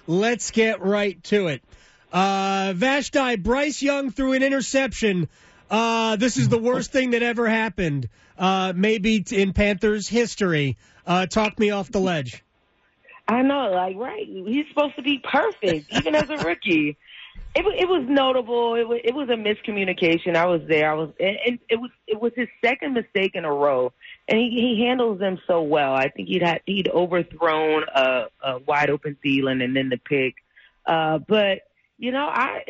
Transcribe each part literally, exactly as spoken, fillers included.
let's get right to it. Uh, Vashti, Bryce Young threw an interception. Uh, this is the worst thing that ever happened, uh, maybe in Panthers history. Uh, talk me off the ledge. I know, like, right. He's supposed to be perfect, even as a rookie. It, it was notable. It was, it was a miscommunication. I was there. I was, and it was it was his second mistake in a row, and he, he handles them so well. I think he'd had, he'd overthrown a, a wide open Thielen and then the pick. Uh, but you know, I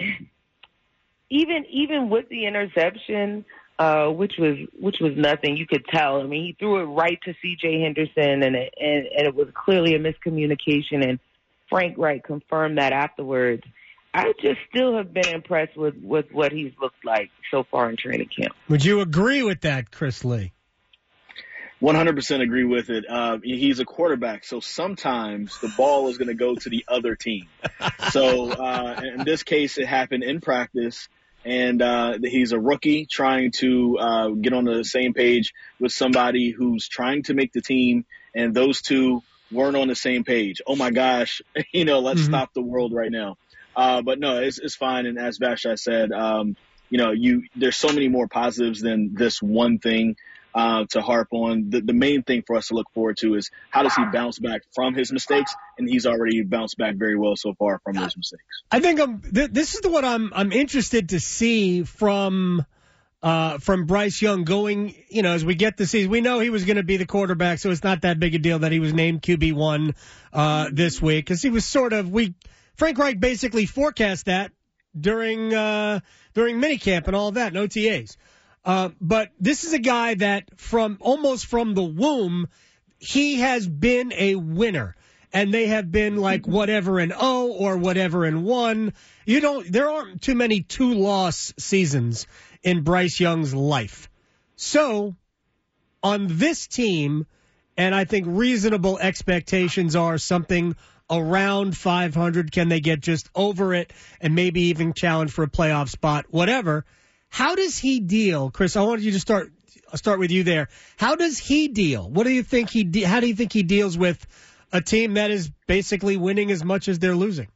even even with the interception, uh, which was which was nothing, you could tell. I mean, he threw it right to C J Henderson, and it, and, and it was clearly a miscommunication. And Frank Reich confirmed that afterwards. I just still have been impressed with, with what he's looked like so far in training camp. Would you agree with that, Chris Lee? one hundred percent agree with it. Uh, he's a quarterback, so sometimes the ball is going to go to the other team. So uh, in this case, it happened in practice, and uh, he's a rookie trying to uh, get on the same page with somebody who's trying to make the team, and those two weren't on the same page. Oh, my gosh, you know, let's mm-hmm. stop the world right now. Uh, but no, it's, it's fine. And as Vashti said, um, you know, you there's so many more positives than this one thing uh, to harp on. The, the main thing for us to look forward to is how does he bounce back from his mistakes? And he's already bounced back very well so far from those mistakes. I think I'm, th- this is what I'm I'm interested to see from uh, from Bryce Young going. You know, as we get the season, we know he was going to be the quarterback, so it's not that big a deal that he was named Q B one uh, this week because he was sort of we. Frank Reich basically forecast that during uh, during minicamp and all of that, and O T As. Uh, but this is a guy that from almost from the womb, he has been a winner. And they have been like whatever and oh or whatever and one. You don't. There aren't too many two-loss seasons in Bryce Young's life. So on this team, and I think reasonable expectations are something around five hundred. Can they get just over it and maybe even challenge for a playoff spot, whatever? How does he deal? Chris, I wanted you to start I'll start with you there. How does he deal? What do you think he de- how do you think he deals with a team that is basically winning as much as they're losing?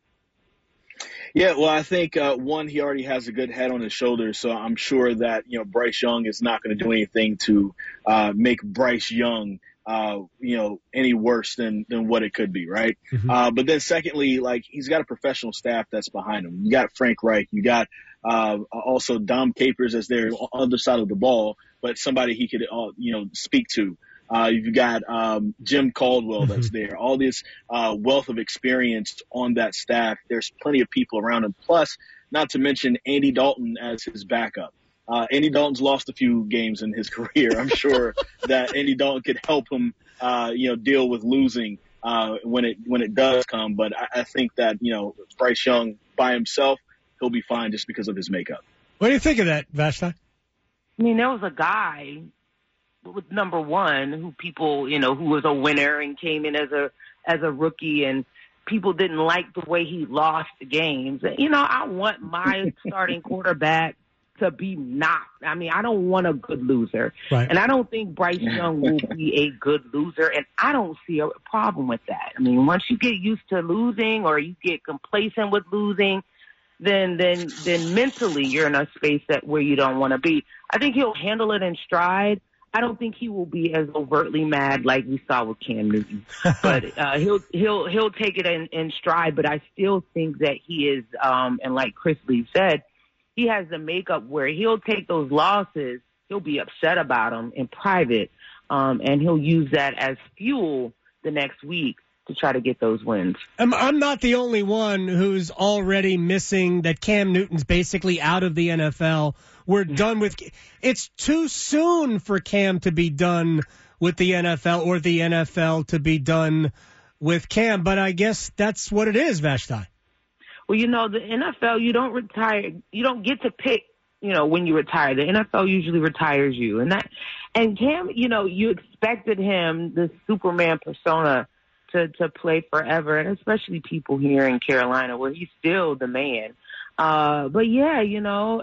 Yeah, well, I think, uh, one, he already has a good head on his shoulders, so I'm sure that, you know, Bryce Young is not going to do anything to uh, make Bryce Young Uh, you know, any worse than, than what it could be, right? Mm-hmm. Uh, but then secondly, like, he's got a professional staff that's behind him. You got Frank Reich. You got uh, also Dom Capers as their other side of the ball, but somebody he could, uh, you know, speak to. Uh, you've got um, Jim Caldwell that's mm-hmm. there. All this uh, wealth of experience on that staff. There's plenty of people around him. Plus, not to mention Andy Dalton as his backup. Uh, Andy Dalton's lost a few games in his career. I'm sure that Andy Dalton could help him, uh, you know, deal with losing uh, when it when it does come. But I, I think that, you know, Bryce Young by himself, he'll be fine just because of his makeup. What do you think of that, Vashti? I mean, there was a guy with number one who people, you know, who was a winner and came in as a as a rookie, and people didn't like the way he lost the games. You know, I want my starting quarterback to be not. I mean, I don't want a good loser. Right. And I don't think Bryce Young will be a good loser, and I don't see a problem with that. I mean, once you get used to losing or you get complacent with losing, then then then mentally you're in a space that where you don't want to be. I think he'll handle it in stride. I don't think he will be as overtly mad like we saw with Cam Newton, but uh, he'll he'll he'll take it in, in stride. But I still think that he is, um, and like Chris Lee said, he has the makeup where he'll take those losses, he'll be upset about them in private, um, and he'll use that as fuel the next week to try to get those wins. I'm, I'm not the only one who's already missing that Cam Newton's basically out of the N F L. We're done with – it's too soon for Cam to be done with the N F L or the N F L to be done with Cam, but I guess that's what it is, Vashti. Well, you know, the N F L, you don't retire. You don't get to pick, you know, when you retire. The N F L usually retires you. And that, and Cam, you know, you expected him, the Superman persona, to, to play forever, and especially people here in Carolina where he's still the man. Uh, but, yeah, you know,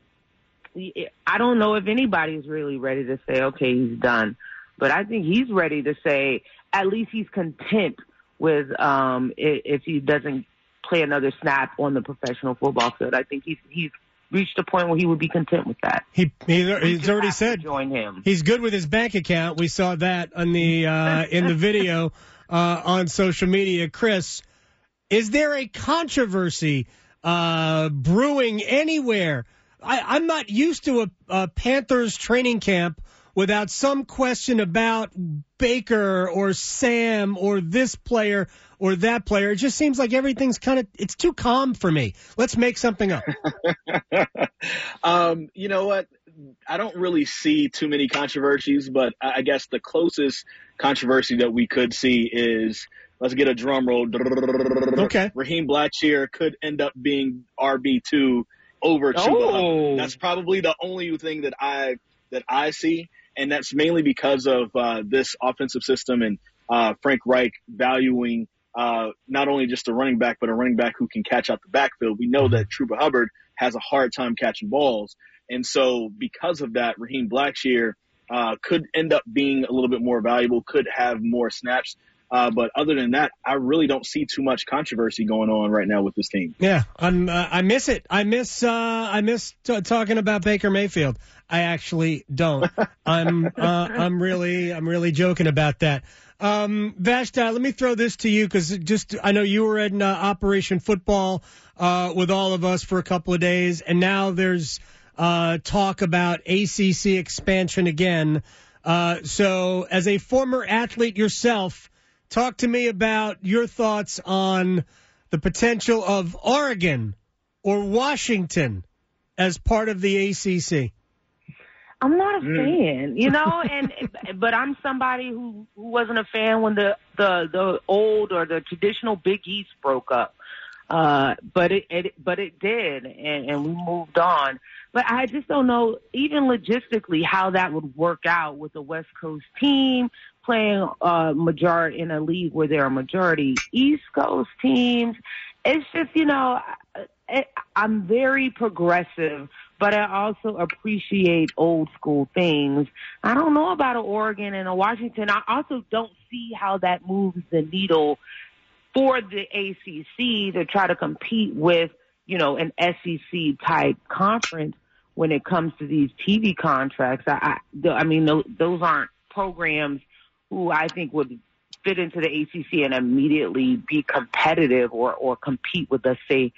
I don't know if anybody's really ready to say, okay, he's done. But I think he's ready to say at least he's content with um, if he doesn't play another snap on the professional football field. I think he's he's reached a point where he would be content with that. He, he he's already said join him. He's good with his bank account. We saw that on the uh, in the video uh, on social media. Chris, is there a controversy uh, brewing anywhere? I, I'm not used to a, a Panthers training camp without some question about Baker or Sam or this player or that player. It just seems like everything's kind of, it's too calm for me. Let's make something up. um, you know what? I don't really see too many controversies, but I guess the closest controversy that we could see is, let's get a drum roll. Okay. Raheem Blackshear could end up being R B two over Chuba. Oh. That's probably the only thing that I that I see, and that's mainly because of uh, this offensive system and uh, Frank Reich valuing uh, not only just a running back, but a running back who can catch out the backfield. We know that Chuba Hubbard has a hard time catching balls, and so because of that, Raheem Blackshear uh, could end up being a little bit more valuable, could have more snaps. Uh, but other than that, I really don't see too much controversy going on right now with this team. Yeah, I'm. Uh, I miss it. I miss. Uh, I miss t- talking about Baker Mayfield. I actually don't. I'm. Uh, I'm really. I'm really joking about that. Um, Vashti, let me throw this to you because just I know you were in uh, Operation Football uh, with all of us for a couple of days, and now there's uh, talk about A C C expansion again. Uh, so, as a former athlete yourself, talk to me about your thoughts on the potential of Oregon or Washington as part of the A C C. I'm not a Mm. fan, you know, and but I'm somebody who, who wasn't a fan when the, the, the old or the traditional Big East broke up. Uh, but it, it but it did, and, and we moved on. But I just don't know, even logistically, how that would work out with the West Coast team playing uh, majority in a league where there are majority East Coast teams. It's just, you know, it, I'm very progressive, but I also appreciate old school things. I don't know about an Oregon and a Washington. I also don't see how that moves the needle for the A C C to try to compete with, you know, an S E C type conference when it comes to these T V contracts. I, I, I mean, those, those aren't programs who I think would fit into the A C C and immediately be competitive or, or compete with, let's say,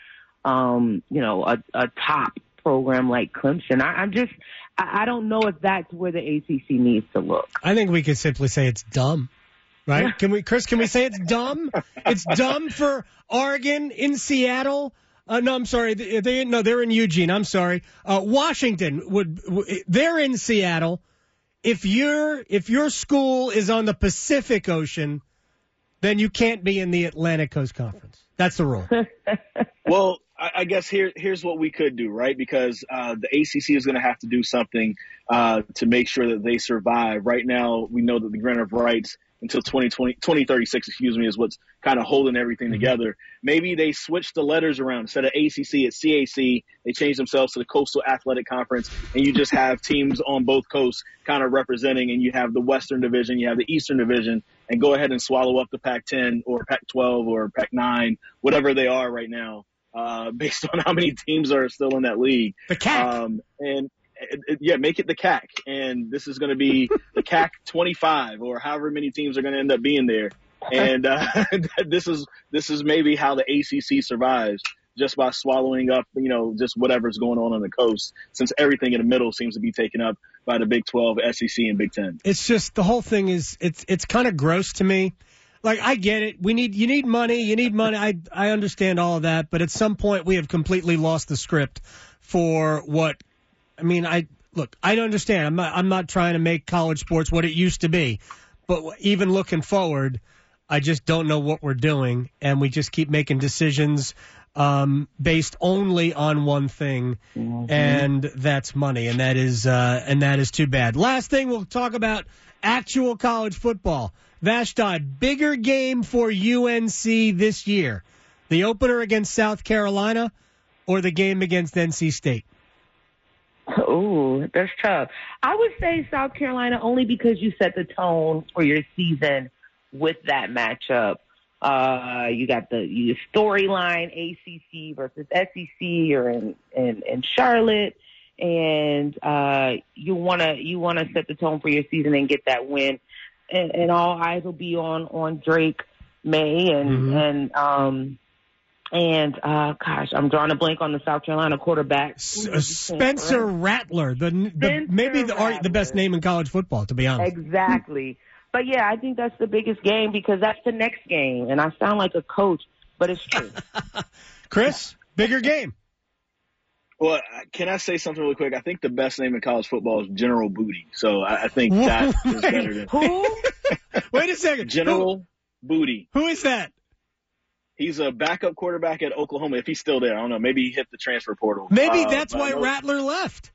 um, you know, a, a top program like Clemson. I, I'm just, I, I don't know if that's where the A C C needs to look. I think we could simply say it's dumb. Right? Can we, Chris, can we say it's dumb? It's dumb for Oregon in Seattle. Uh, no, I'm sorry. They, they no, they're in Eugene. I'm sorry. Uh, Washington would, they're in Seattle. If your, if your school is on the Pacific Ocean, then you can't be in the Atlantic Coast Conference. That's the rule. Well, I, I guess here, here's what we could do, right? Because uh, the A C C is going to have to do something uh, to make sure that they survive. Right now, we know that the grant of rights until twenty twenty, twenty thirty-six, excuse me, is what's kind of holding everything mm-hmm. together. Maybe they switch the letters around. Instead of A C C, it's C A C. They change themselves to the Coastal Athletic Conference, and you just have teams on both coasts kind of representing, and you have the Western Division, you have the Eastern Division, and go ahead and swallow up the Pac ten or Pac twelve or Pac nine, whatever they are right now, uh, based on how many teams are still in that league. The C A C. Um, and It, it, yeah, make it the C A C, and this is going to be the C A C twenty-five, or however many teams are going to end up being there. And uh, this is this is maybe how the A C C survives, just by swallowing up, you know, just whatever's going on on the coast, since everything in the middle seems to be taken up by the Big twelve, S E C, and Big ten. It's just the whole thing is it's it's kind of gross to me. Like, I get it. We need you need money. You need money. I I understand all of that, but at some point we have completely lost the script for what. I mean, I look, I understand. I'm not, I'm not trying to make college sports what it used to be. But even looking forward, I just don't know what we're doing. And we just keep making decisions um, based only on one thing, mm-hmm. and that's money. And that is uh, and that is too bad. Last thing, we'll talk about actual college football. Vashti, bigger game for U N C this year, the opener against South Carolina or the game against N C State? Oh, that's tough. I would say South Carolina only because you set the tone for your season with that matchup. Uh, you got the you storyline A C C versus S E C or in in, in Charlotte, and uh, you wanna you wanna set the tone for your season and get that win. And, and all eyes will be on on Drake May and mm-hmm. and um and uh gosh, I'm drawing a blank on the South Carolina quarterback S- uh, Spencer Rattler, the, the Spencer maybe the Rattler. the best name in college football, to be honest. Exactly. But yeah, I think that's the biggest game because that's the next game, and I sound like a coach, but it's true. Chris, bigger game. Well, can I say something really quick? I think the best name in college football is General Booty. So I, I think that is better than who? Wait a second. General who? Booty. Who is that? He's a backup quarterback at Oklahoma. If he's still there, I don't know. Maybe he hit the transfer portal. Maybe uh, that's why Rattler left.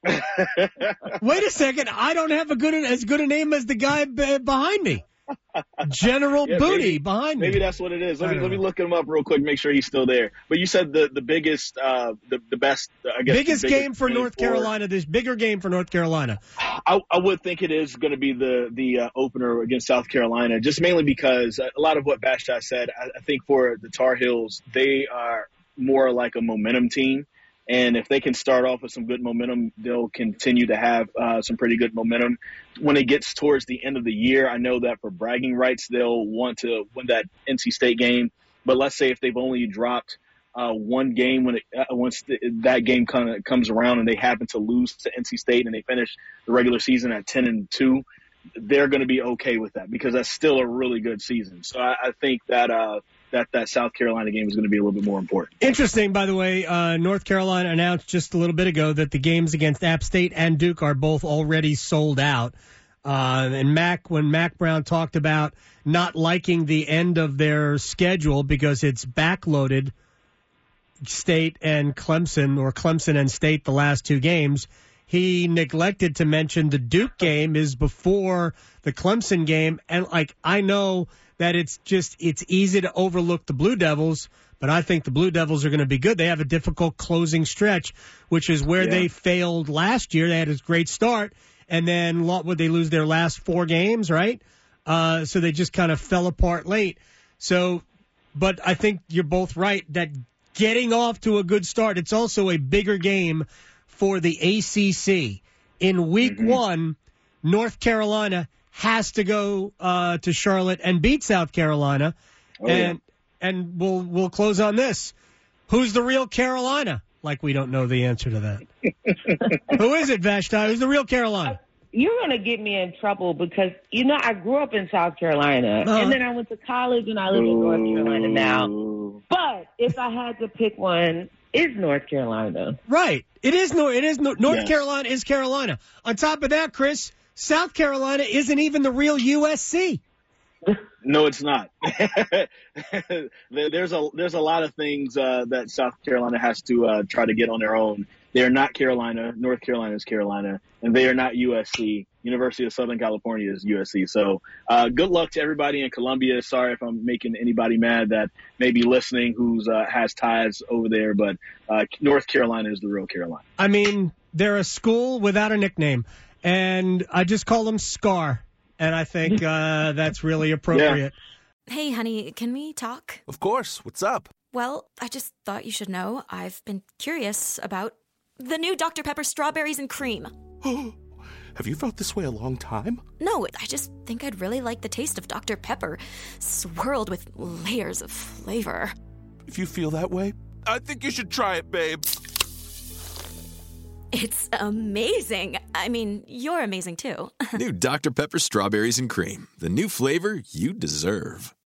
Wait a second. I don't have a good as good a name as the guy b- behind me. General yeah, Booty maybe, behind me. Maybe that's what it is. Let me let me look him up real quick, make sure he's still there. But you said the the biggest, uh, the the best, I guess. Biggest, biggest game for game North for, Carolina. This bigger game for North Carolina. I, I would think it is going to be the the uh, opener against South Carolina, just mainly because a lot of what Bashai said. I, I think for the Tar Heels, they are more like a momentum team. And if they can start off with some good momentum, they'll continue to have uh, some pretty good momentum. When it gets towards the end of the year, I know that for bragging rights, they'll want to win that N C State game. But let's say if they've only dropped uh, one game when it, uh, once the, that game kind of comes around and they happen to lose to N C State and they finish the regular season at ten and two, they're going to be okay with that because that's still a really good season. So I, I think that uh, that that South Carolina game is going to be a little bit more important. Interesting, by the way, uh, North Carolina announced just a little bit ago that the games against App State and Duke are both already sold out. Uh, and Mac, when Mac Brown talked about not liking the end of their schedule because it's backloaded, State and Clemson, or Clemson and State, the last two games, he neglected to mention the Duke game is before the Clemson game. And, like, I know that it's just it's easy to overlook the Blue Devils, but I think the Blue Devils are going to be good. They have a difficult closing stretch, which is where yeah. they failed last year. They had a great start, and then would they lose their last four games, right? Uh, so they just kind of fell apart late. So, but I think you're both right that getting off to a good start, it's also a bigger game for the A C C. In week mm-hmm. one, North Carolina has to go uh, to Charlotte and beat South Carolina. Oh, and yeah. and we'll we'll close on this. Who's the real Carolina? Like we don't know the answer to that. Who is it, Vashti? Who's the real Carolina? You're going to get me in trouble because, you know, I grew up in South Carolina. Uh-huh. And then I went to college and I live in North Carolina now. But if I had to pick one, it's North Carolina. Right. It is, no, it is no, North yes. Carolina is Carolina. On top of that, Chris, South Carolina isn't even the real U S C. No, it's not. there's a there's a lot of things uh, that South Carolina has to uh, try to get on their own. They are not Carolina. North Carolina is Carolina, and they are not U S C. University of Southern California is U S C. So uh, good luck to everybody in Columbia. Sorry if I'm making anybody mad that may be listening who's uh, has ties over there, but uh, North Carolina is the real Carolina. I mean, they're a school without a nickname, and I just call them SCAR. And I think uh, that's really appropriate. Yeah. Hey, honey, can we talk? Of course. What's up? Well, I just thought you should know I've been curious about the new Doctor Pepper Strawberries and Cream. Have you felt this way a long time? No, I just think I'd really like the taste of Doctor Pepper, swirled with layers of flavor. If you feel that way, I think you should try it, babe. It's amazing. I mean, you're amazing, too. New Doctor Pepper Strawberries and Cream. The new flavor you deserve.